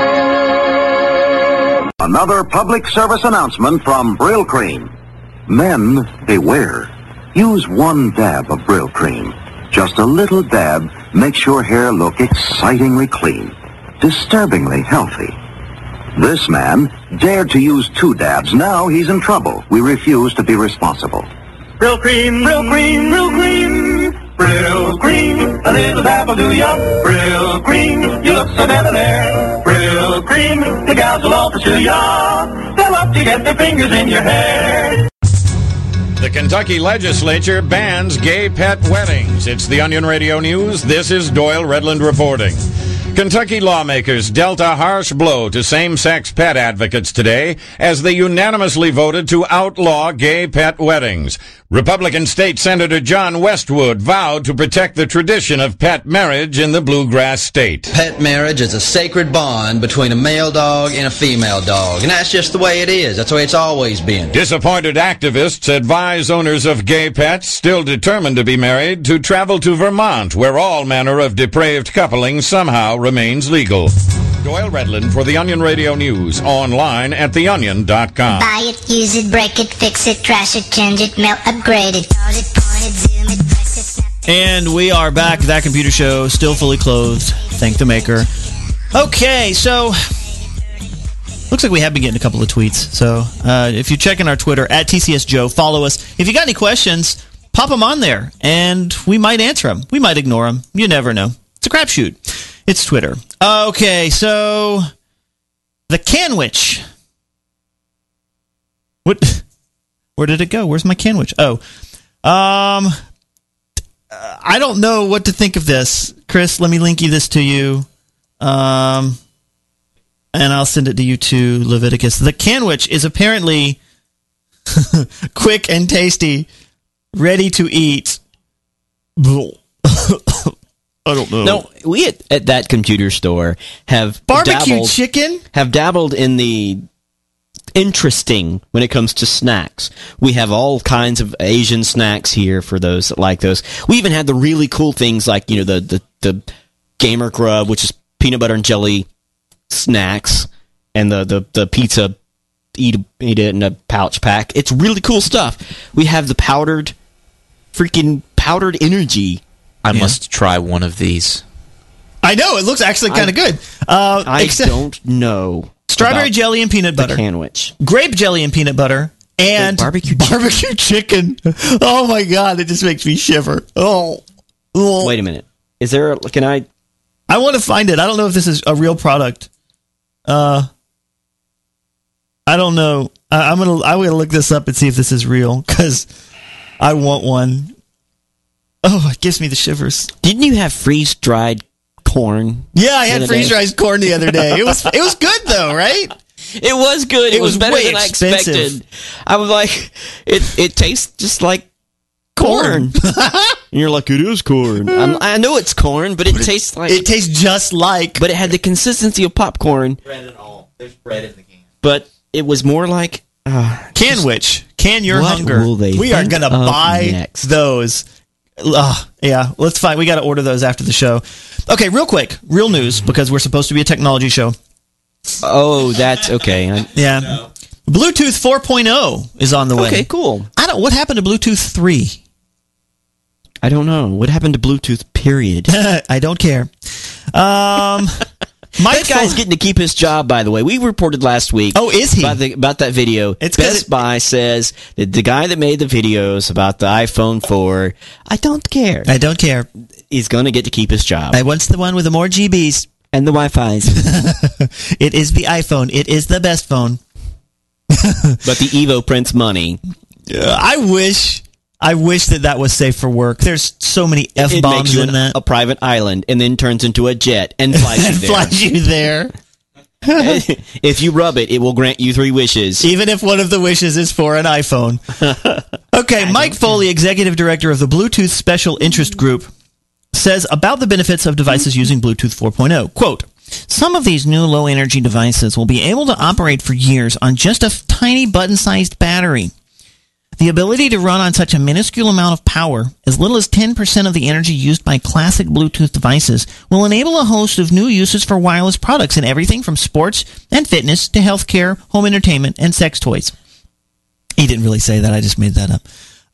Another public service announcement from Brill Cream. Men, beware. Use one dab of Brill Cream. Just a little dab makes your hair look excitingly clean, disturbingly healthy. This man dared to use 2 dabs. Now he's in trouble. We refuse to be responsible. Brill Cream, Brill Cream, Brill Cream. Brill Cream, a little dab will do ya. Brill Cream, you look so debonair. Brill Cream, the gals will all pursue ya. They'll love to get their fingers in your hair. The Kentucky legislature bans gay pet weddings. It's the Onion Radio News. This is Doyle Redland reporting. Kentucky lawmakers dealt a harsh blow to same-sex pet advocates today as they unanimously voted to outlaw gay pet weddings. Republican State Senator John Westwood vowed to protect the tradition of pet marriage in the bluegrass state. Pet marriage is a sacred bond between a male dog and a female dog, and that's just the way it is. That's the way it's always been. Disappointed activists advise owners of gay pets still determined to be married to travel to Vermont, where all manner of depraved coupling somehow remains legal. Doyle Redland for the Onion Radio News, online at theonion.com. Buy it, use it, break it, fix it, trash it, change it, melt, upgrade it, pause it, point it, zoom it, press it, snap. And we are back. That computer show still fully clothed. Thank the maker. Okay, so looks like we have been getting a couple of tweets. So if you're checking our Twitter at TCS Joe, follow us. If you got any questions, pop them on there, and we might answer them. We might ignore them. You never know. It's a crapshoot. It's Twitter. Okay, so the Canwich. What? Where did it go? Where's my Canwich? Oh, I don't know what to think of this. Chris, let me link this to you, and I'll send it to you too, Leviticus. The Canwich is apparently quick and tasty, ready to eat. I don't know. No, we at that computer store have barbecue chicken. Have dabbled in the interesting when it comes to snacks. We have all kinds of Asian snacks here for those that like those. We even had the really cool things like the Gamer Grub, which is peanut butter and jelly snacks, and the pizza eat it in a pouch pack. It's really cool stuff. We have the powdered energy. I must try one of these. I know, it looks actually kind of good. I don't know. Strawberry jelly and peanut butter. Canwich. Grape jelly and peanut butter. And barbecue chicken. Oh my God, it just makes me shiver. Oh. Wait a minute. Is there I want to find it. I don't know if this is a real product. I don't know. I'm gonna look this up and see if this is real, because I want one. Oh, it gives me the shivers. Didn't you have freeze-dried corn? Yeah, I had freeze-dried corn the other day. It was good though, right? It was good. It was better than I expected. I was like, it tastes just like corn. And you're like, it is corn. I know it's corn, but it tastes like... It tastes just like... But it had the consistency of popcorn. Bread and all. There's bread in the can. But it was more like... Canwich. Can your hunger. We are going to buy those. Yeah, let's find. We got to order those after the show. Okay, real quick, real news, because we're supposed to be a technology show. Oh, that's okay. Yeah, Bluetooth 4.0 is on the way. Okay, cool. What happened to Bluetooth 3? I don't know. What happened to Bluetooth? Period. I don't care. That guy's getting to keep his job, by the way. We reported last week. Oh, is he? About that video. Best Buy says that the guy that made the videos about the iPhone 4, I don't care. He's going to get to keep his job. I want the one with the more GBs. And the Wi-Fi's. It is the iPhone. It is the best phone. But the Evo prints money. I wish that was safe for work. There's so many F-bombs in that. A private island, and then turns into a jet and flies you there. If you rub it, it will grant you 3 wishes. Even if one of the wishes is for an iPhone. Okay, Mike Foley, Executive Director of the Bluetooth Special Interest Group, says about the benefits of devices using Bluetooth 4.0, quote, "Some of these new low-energy devices will be able to operate for years on just a tiny button-sized battery. The ability to run on such a minuscule amount of power, as little as 10% of the energy used by classic Bluetooth devices, will enable a host of new uses for wireless products in everything from sports and fitness to healthcare, home entertainment, and sex toys." He didn't really say that. I just made that up.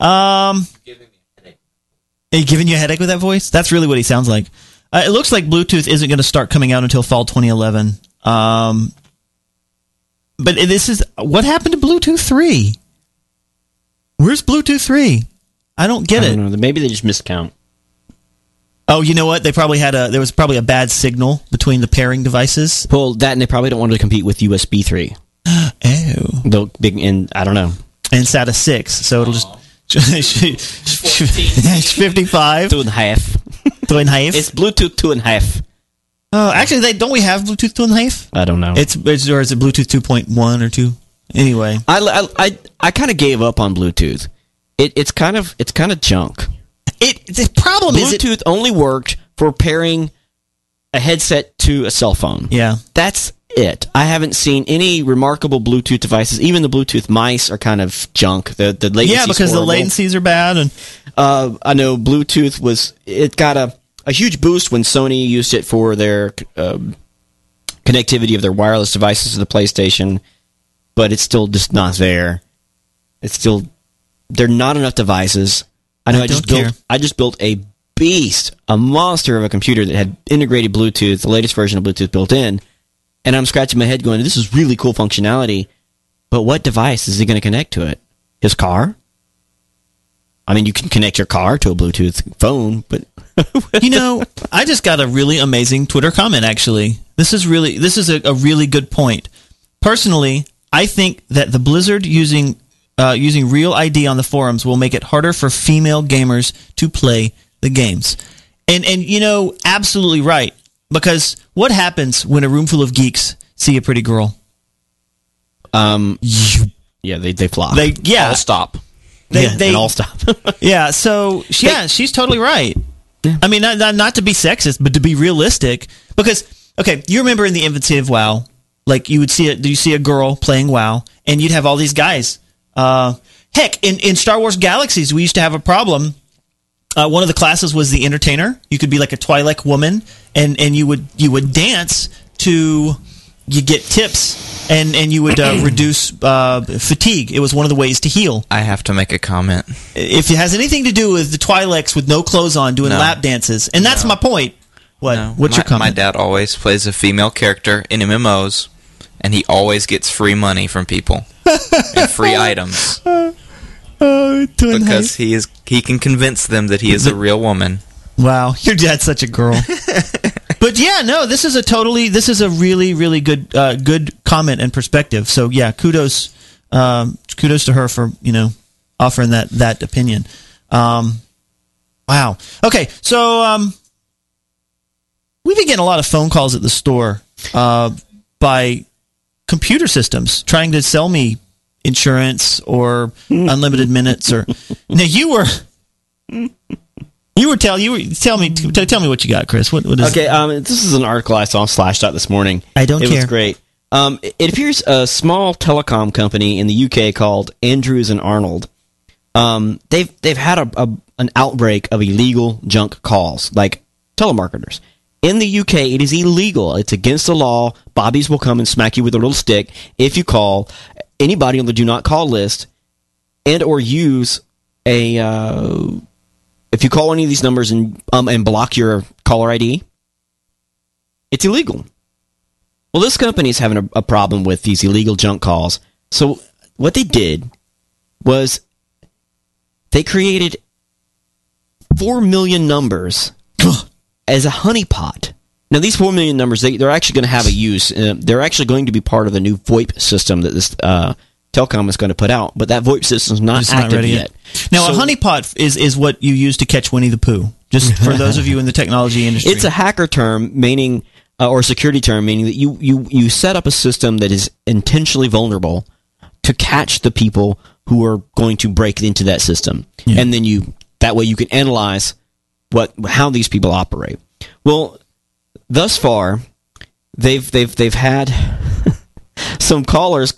Are you giving you a headache with that voice? That's really what he sounds like. It looks like Bluetooth isn't going to start coming out until fall 2011. But this is... What happened to Bluetooth 3? Where's Bluetooth 3? I don't get it. I don't know. Maybe they just miscount. Oh, you know what? There was probably a bad signal between the pairing devices. Well, that, and they probably don't want to compete with USB 3. Oh. And I don't know. And SATA 6, so it'll just... 55? 2.5. 2.5. It's Bluetooth 2.5. Oh, actually, don't we have Bluetooth 2.5? I don't know. Or is it Bluetooth 2.1 or 2? Anyway, I kind of gave up on Bluetooth. It's kind of junk. The problem is Bluetooth only worked for pairing a headset to a cell phone. Yeah. That's it. I haven't seen any remarkable Bluetooth devices. Even the Bluetooth mice are kind of junk. The latency. Yeah, because the latencies are bad. And I know Bluetooth it got a huge boost when Sony used it for their connectivity of their wireless devices to the PlayStation, but it's still just not there. There are not enough devices. I know I just built a beast, a monster of a computer that had integrated Bluetooth, the latest version of Bluetooth built in, and I'm scratching my head going, this is really cool functionality, but what device is he going to connect to it? His car? I mean, you can connect your car to a Bluetooth phone, but... I just got a really amazing Twitter comment, actually. This is a really good point. Personally, I think that the Blizzard using Real ID on the forums will make it harder for female gamers to play the games. And absolutely right. Because what happens when a room full of geeks see a pretty girl? Yeah, they flock. All stop. They all stop. Yeah, so she's totally right. Yeah. I mean, not to be sexist, but to be realistic. Because, okay, you remember in the infancy of WoW, like you see a girl playing WoW, and you'd have all these guys. Heck, in Star Wars Galaxies, we used to have a problem. One of the classes was the entertainer. You could be like a Twi'lek woman, and you would dance to you get tips, and you would reduce fatigue. It was one of the ways to heal. I have to make a comment. If it has anything to do with the Twi'leks with no clothes on doing lap dances, and that's my point. What? No. What's your comment? My dad always plays a female character in MMOs, and he always gets free money from people and free items. Because he can convince them that he is a real woman. Wow, your dad's such a girl. But yeah, no, this is a really, really good comment and perspective. So yeah, kudos to her for offering that opinion. Wow. Okay, so we've been getting a lot of phone calls at the store by computer systems trying to sell me insurance or unlimited minutes or now tell me what you got, Chris. What is okay, this is an article I saw on Slashdot this morning. I don't care. It was great. It appears a small telecom company in the UK called Andrews and Arnold. They've had an outbreak of illegal junk calls, like telemarketers. In the UK, it is illegal. It's against the law. Bobbies will come and smack you with a little stick if you call anybody on the do not call list and or use if you call any of these numbers and block your caller ID, it's illegal. Well, this company is having a problem with these illegal junk calls. So what they did was they created 4 million numbers as a honeypot. Now, these 4 million numbers, they're actually going to have a use. They're actually going to be part of the new VoIP system that this Telcom is going to put out, but that VoIP system is not active yet. Now, a honeypot is what you use to catch Winnie the Pooh. Just for those of you in the technology industry, it's a hacker term meaning, or a security term meaning that you set up a system that is intentionally vulnerable to catch the people who are going to break into that system, and then that way you can analyze how these people operate. Well, thus far, they've had some callers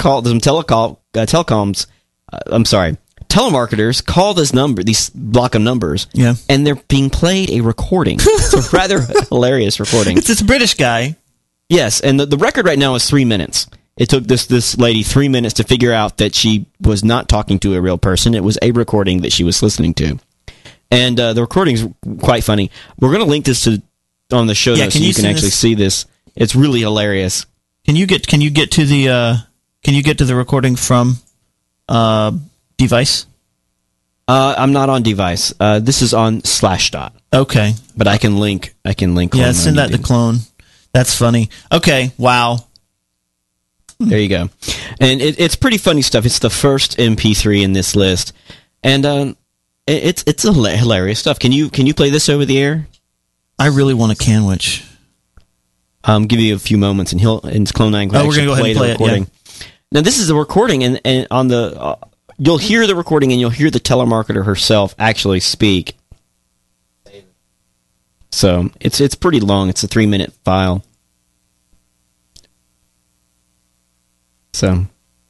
telemarketers call this number, these block of numbers, and they're being played a recording. It's a rather hilarious recording. It's this British guy. Yes, and the record right now is 3 minutes. It took this lady 3 minutes to figure out that she was not talking to a real person. It was a recording that she was listening to. And the recording's quite funny. We're going to link this on the show notes so you can actually see this. It's really hilarious. Can you get to the recording from Device? I'm not on Device. This is on Slashdot. Okay, but I can link. Yeah, send that to Clone. That's funny. Okay, wow. There you go. And it's pretty funny stuff. It's the first MP3 in this list, and it's hilarious stuff. Can you play this over the air? I really want a Canwich. give you a few moments, and Clone 9 we're gonna go ahead and play the recording. Now, this is the recording, and on the you'll hear the recording, and you'll hear the telemarketer herself actually speak. So it's pretty long. It's a 3-minute file. So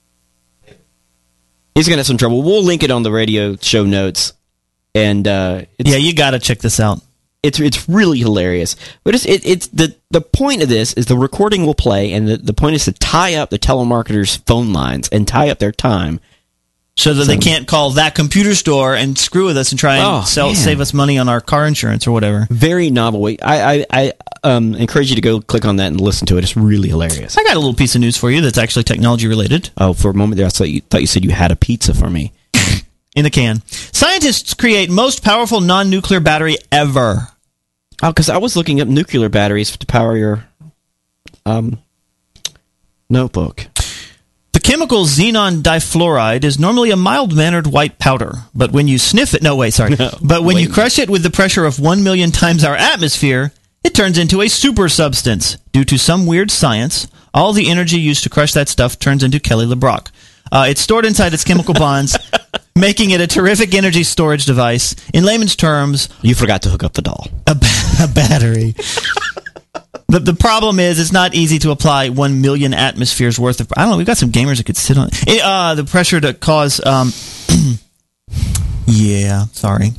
he's gonna have some trouble. We'll link it on the radio show notes, and you got to check this out. It's really hilarious. But it's the point of this is the recording will play, and the point is to tie up the telemarketers' phone lines and tie up their time. So that they can't call that computer store and screw with us and try and save us money on our car insurance or whatever. Very novel. I encourage you to go click on that and listen to it. It's really hilarious. I got a little piece of news for you that's actually technology related. Oh, for a moment there, I thought you said you had a pizza for me. In the can. Scientists create most powerful non-nuclear battery ever. Oh, because I was looking up nuclear batteries to power your notebook. The chemical xenon difluoride is normally a mild-mannered white powder, but when you sniff it... But when you crush it with the pressure of 1 million times our atmosphere, it turns into a super substance. Due to some weird science, all the energy used to crush that stuff turns into Kelly LeBrock. It's stored inside its chemical bonds, making it a terrific energy storage device. In layman's terms... You forgot to hook up the doll. A battery. The problem is it's not easy to apply 1 million atmospheres worth of... I don't know, we've got some gamers that could sit on it. The pressure to cause... sorry.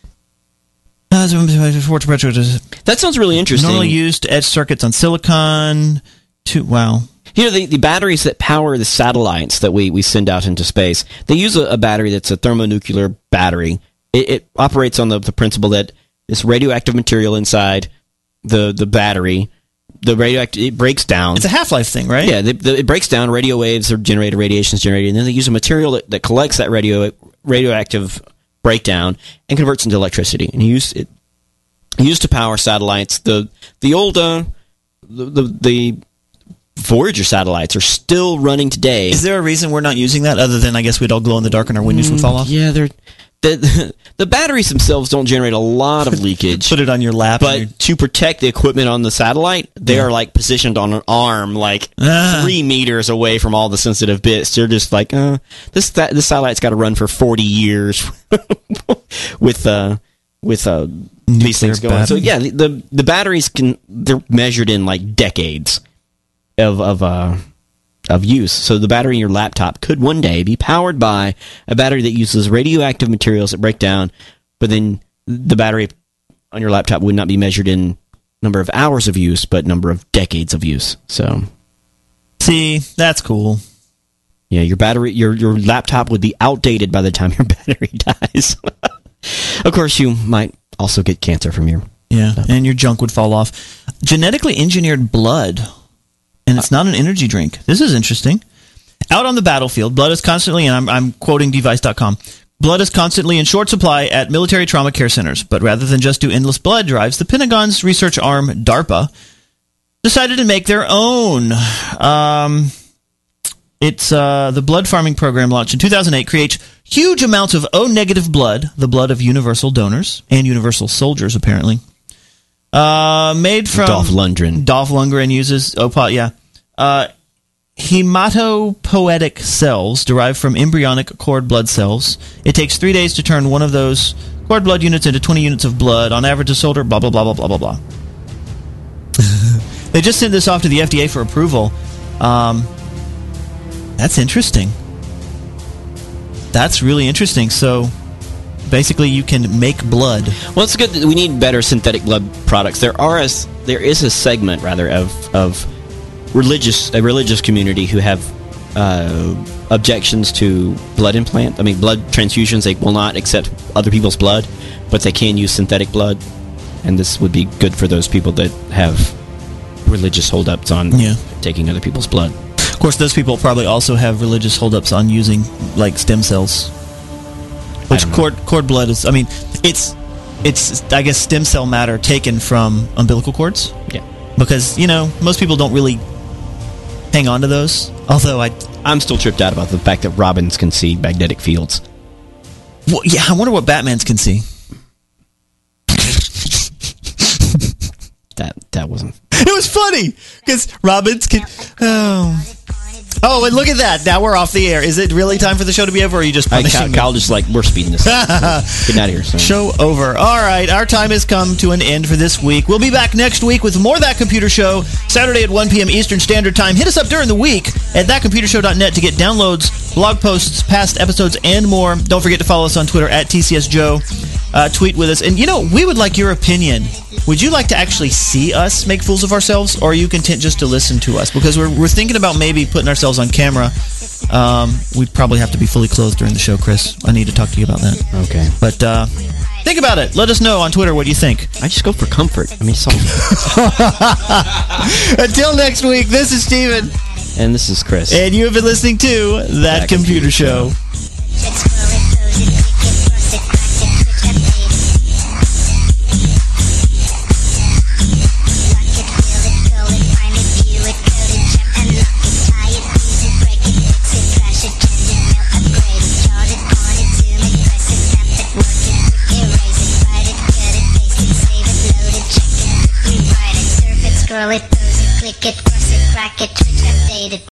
That sounds really interesting. Normally used to etch circuits on silicon. Wow. You know, the batteries that power the satellites that we send out into space, they use a battery that's a thermonuclear battery. It operates on the principle that this radioactive material inside the battery, it breaks down. It's a half-life thing, right? Yeah, it breaks down, radio waves are generated, radiation is generated, and then they use a material that collects that radioactive breakdown and converts into electricity. And used to power satellites. The old the Voyager satellites are still running today. Is there a reason we're not using that other than I guess we'd all glow in the dark and our windows would fall off? Yeah, the batteries themselves don't generate a lot of leakage. Put it on your lap. But to protect the equipment on the satellite, they are like positioned on an arm 3 meters away from all the sensitive bits. They're just like, this satellite's got to run for 40 years with these things going. So yeah, the batteries they're measured in like decades of use. So the battery in your laptop could one day be powered by a battery that uses radioactive materials that break down, but then the battery on your laptop would not be measured in number of hours of use, but number of decades of use. So, see, that's cool. Yeah, your laptop would be outdated by the time your battery dies. Of course, you might also get cancer from your and your junk would fall off. Genetically engineered blood. And it's not an energy drink. This is interesting. Out on the battlefield, blood is constantly, and I'm quoting device.com, blood is constantly in short supply at military trauma care centers. But rather than just do endless blood drives, the Pentagon's research arm, DARPA, decided to make their own. It's the blood farming program launched in 2008 creates huge amounts of O-negative blood, the blood of universal donors and universal soldiers, apparently. Made from Dolph Lundgren. Dolph Lundgren uses hematopoietic cells derived from embryonic cord blood cells. It takes 3 days to turn one of those cord blood units into 20 units of blood. On average, a soldier, blah, blah, blah, blah, blah, blah, blah. They just sent this off to the FDA for approval. That's interesting. That's really interesting. So basically, you can make blood. Well, it's good that we need better synthetic blood products. There is a segment rather of a religious community who have objections to blood blood transfusions. They will not accept other people's blood, but they can use synthetic blood, and this would be good for those people that have religious holdups on taking other people's blood. Of course, those people probably also have religious holdups on using like stem cells. Which cord blood is? I mean, it's I guess stem cell matter taken from umbilical cords. Yeah, because most people don't really hang on to those. Although I'm still tripped out about the fact that robins can see magnetic fields. Well, yeah, I wonder what Batman's can see. That was wasn't. It was funny because Robbins can. Oh, and look at that! Now we're off the air. Is it really time for the show to be over, or are you just punishing me? Kyle just like, we're speeding this up. Getting out of here soon. Show over. All right, our time has come to an end for this week. We'll be back next week with more That Computer Show, Saturday at 1 p.m. Eastern Standard Time. Hit us up during the week at thatcomputershow.net to get downloads, blog posts, past episodes, and more. Don't forget to follow us on Twitter at TCSJoe. Tweet with us. And, we would like your opinion. Would you like to actually see us make fools of ourselves, or are you content just to listen to us? Because we're thinking about maybe putting ourselves on camera. We'd probably have to be fully clothed during the show, Chris. I need to talk to you about that. Okay. But think about it. Let us know on Twitter what you think. I just go for comfort. I mean, so. Until next week, this is Steven. And this is Chris. And you have been listening to That Computer Show. Scroll it, pose it, click it, cross it, crack it, twitch, update it.